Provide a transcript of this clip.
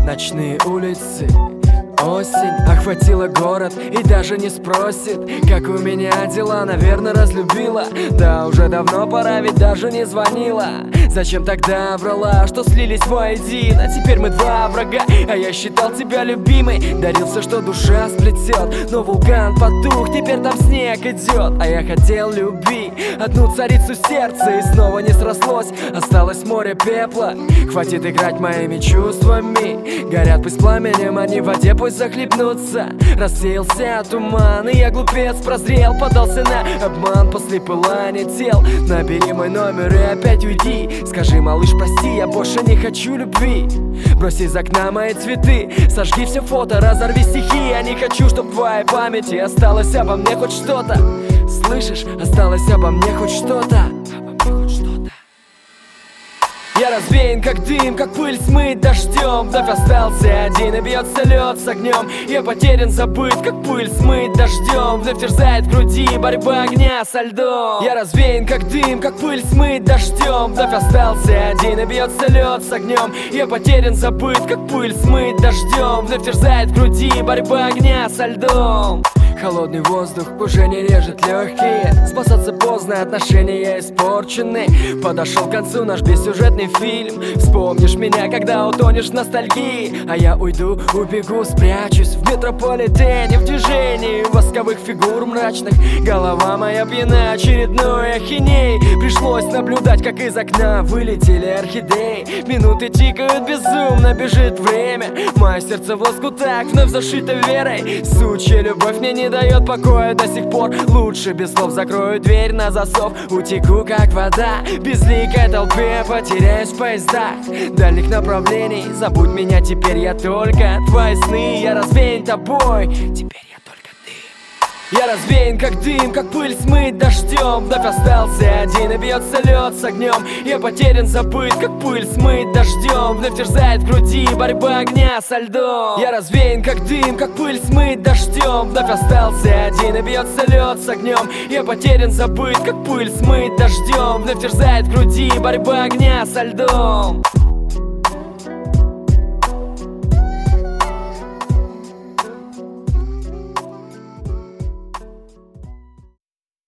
Ночные улицы, осень охватила город и даже не спросит, как у меня дела, наверное, разлюбила. Да уже давно пора, ведь даже не звонила. Зачем тогда врала, что слились воедино? Теперь мы два врага, а я считал тебя любимой. Дарил все, что душа сплетет, но вулкан потух, теперь там снег идет. А я хотел любви, одну царицу сердца, и снова не срослось, осталось море пепла. Хватит играть моими чувствами, горят пусть пламенем, они в воде пусть захлебнутся. Рассеялся туман, и я глупец прозрел, подался на обман после пылания тел. Набери мой номер и опять уйди. Скажи, малыш, прости, я больше не хочу любви. Брось из окна мои цветы, сожги все фото, разорви стихи. Я не хочу, чтоб в твоей памяти осталось обо мне хоть что-то. Слышишь, осталось обо мне хоть что-то. Я развеян как дым, как пыль смыть дождем. Вновь остался один и бьется лед с огнем. Я потерян, забыт, как пыль смыть дождем. Вновь терзает в груди борьба огня со льдом. Я развеян как дым, как пыль смыть дождем. Вновь остался один и бьется лед с огнем. Я потерян, забыт, как пыль смыть дождем. Вновь терзает в груди борьба огня со льдом. Холодный воздух уже не режет легкие. Спасаться поздно, отношения испорчены. Подошел к концу наш бессюжетный фильм. Вспомнишь меня, когда утонешь в ностальгии. А я уйду, убегу, спрячусь в метрополитене, в движении восковых фигур мрачных. Голова моя пьяна очередной ахиней. Пришлось наблюдать, как из окна вылетели орхидеи. Минуты тикают безумно, бежит время. Мое сердце в лоскутах, вновь зашито верой. Сучья любовь мне не дает покоя до сих пор. Лучше без слов закрою дверь на засов. Утеку как вода, в безликой толпе потеряюсь в поездах дальних направлений. Забудь меня, теперь я только твои сны. Я развеян тобой, теперь я только ты. Я развеян как дым, как пыль смыть дождем. Вновь остался один и бьется лед с огнем. Я потерян, забыт, как пыль смыть дождем. Вновь терзает в груди борьба огня со льдом. Я развеян как дым, как пыль смыть дождем. Вновь остался один и бьется лед с огнем. Я потерян, забыт, как пыль смыть дождем. Вновь терзает в груди борьба огня со льдом.